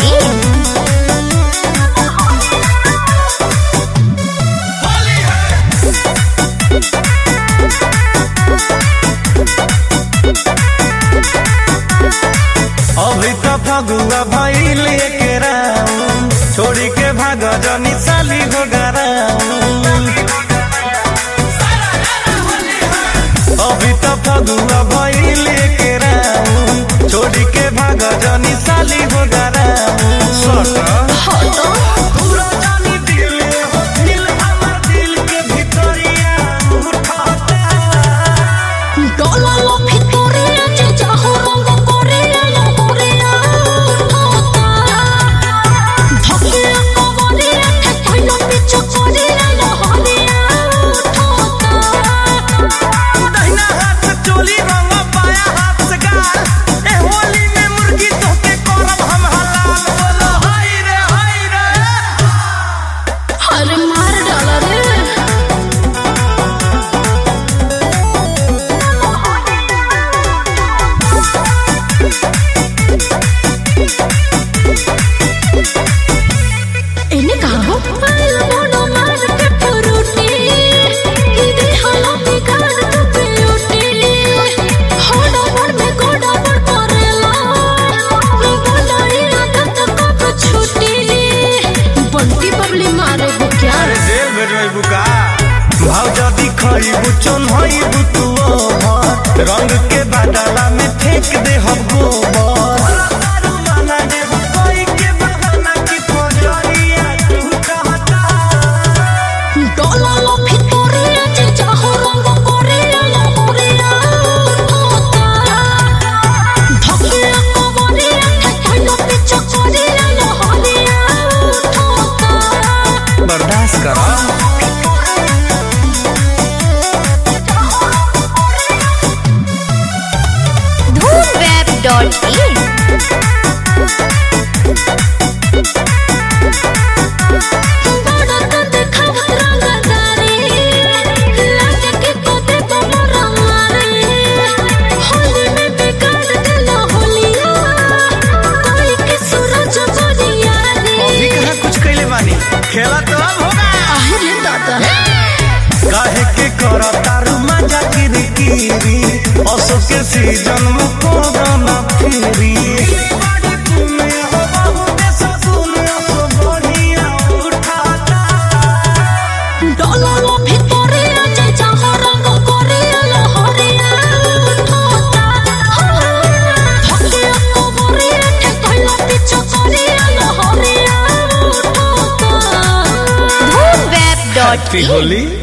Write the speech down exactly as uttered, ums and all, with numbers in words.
in. अभी तो फगुआ भाई लेके राम छोड़ी के भाग जनी साली हो गराम। अभी तो फगुआ भाई लेके राम छोड़ी के भाग जनी साली हो गराम। पूरा जानी दिल हो दिल हमार दिल के भितरिया उठाता डोला लो भितरिया जे चाहो रंग कोरिया लो कोरिया उठाता धकिया कवरिया के पहिलो पिछ कोरिया लो हरिया उठाता दहिना हाथ से चोली रंग बाया हाथ से गाल ए होली में मुर्गी तोके करब हम हलाल। बोलो हाय रे हाय रे अरे मार डाला रे इन्हें कहा हो आइल मोनो मार के फुरुटी इधे हाला बिगाड़ तो ब्यूटी होड़ा मोड़ में गोड़ा मोड़ करेला बोलाई आदत कब छूटी बंटी बबली मारे हो क्या अरे जेल भेजबै बुका भाव जदी खइबू चोन होइबू तू ओभर रंग के बादला में फेंक दे हम गोबर माना दे कोई के बहाना की फजरिया तू कहता डोला लो भितरिया जे चाहो रंग कोरिया लो कोरिया उठाता धकिया कवरिया के पहिलो पिछ कोरिया लो हरिया उठाता बर्दाश्त करा धूमवेब डॉट इन बड़ा तो देखाव रंगदारी लागे के कोते बमरा मारे होली में बिगाड़ देला होलिया कोई के सूरज बरिया रे अभी कहाँ कुछ कैले बानी खेला तो अब होगा। आहे दादा काहे के कर तारू मजा गिरी गिरी असो के सीजन में कोरोना फिरी डोला लो भितरिया जे चाहो रंग कोरिया लो हरिया उठाता धकिया कवरिया के पहिलो पिछ कोरिया लो हरिया उठाता धूमवेब डॉट हैप्पी इन होली।